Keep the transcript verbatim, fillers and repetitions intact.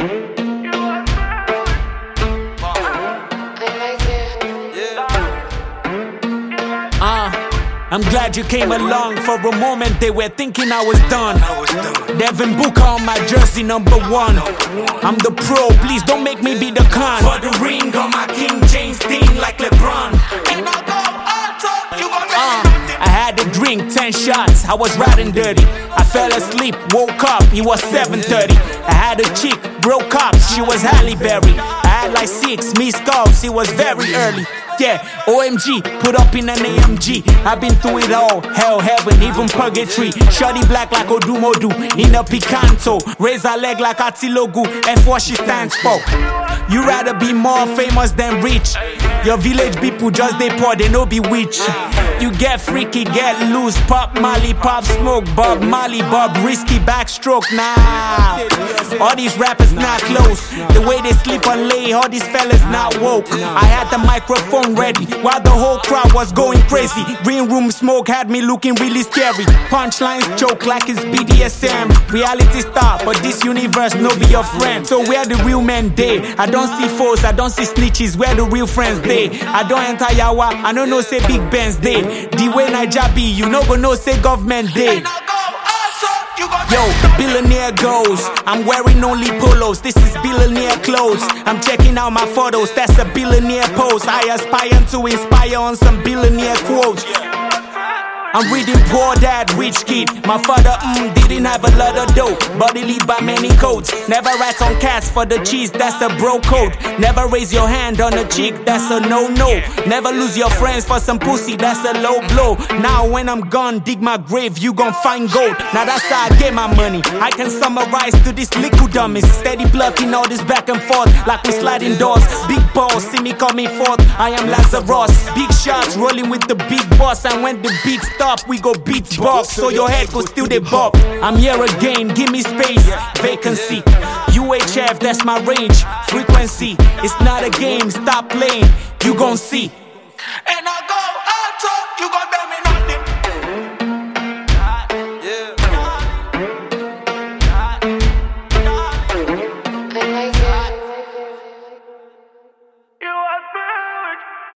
Uh, I'm glad you came along. For a moment they were thinking I was done. Devin Booker on my jersey, number one. I'm the pro, please don't make me be the con. For the ring on my King James thing like LeBron. Uh, I had a drink, ten shots, I was riding dirty. I fell asleep, woke up, it was seven thirty. I had a chick, broke up, she was Halle Berry. I had like six missed calls, it was very early. Yeah, O M G, put up in an A M G. I've been through it all, hell, heaven, even purgatory. Shorty black like Odumodu, in a Picanto. Raise her leg like Atilogu, F what she stands for. You rather be more famous than rich. Your village people just they poor, they no be witch. You get freaky, get loose, pop Molly, pop smoke, Bob Molly, Bob risky backstroke. Nah, all these rappers not close. The way they sleep and lay, all these fellas not woke. I had the microphone ready while the whole crowd was going crazy. Green room smoke had me looking really scary. Punchlines choke like it's B D S M. Reality star, but this universe no be your friend. So where the real men day? I don't see foes, I don't see snitches. Where the real friends day? I don't enter Yawa, I don't know say Big Ben's day. The way Naija be, you no go know say government day. Yo, billionaire goes. I'm wearing only polos. This is billionaire clothes. I'm checking out my photos. That's a billionaire pose. I aspire to inspire on some billionaire quotes. I'm reading Poor Dad, Rich Kid. My father mm, didn't have a lot of dough, but he lived by many codes. Never rat on cats for the cheese, that's a bro code. Never raise your hand on a chick, that's a no-no. Never lose your friends for some pussy, that's a low blow. Now when I'm gone, dig my grave, you gon' find gold. Now that's how I get my money. I can summarize to this liquid dummies. Steady blocking all this back and forth, like we sliding doors. Big balls, see me coming forth, I am Lazarus. Big shots, rolling with the big boss. And when the beat stops, we go beatbox, so your head go still they bop. I'm here again, give me space, vacancy. U H F, that's my range, frequency. It's not a game, stop playing, you gon' see.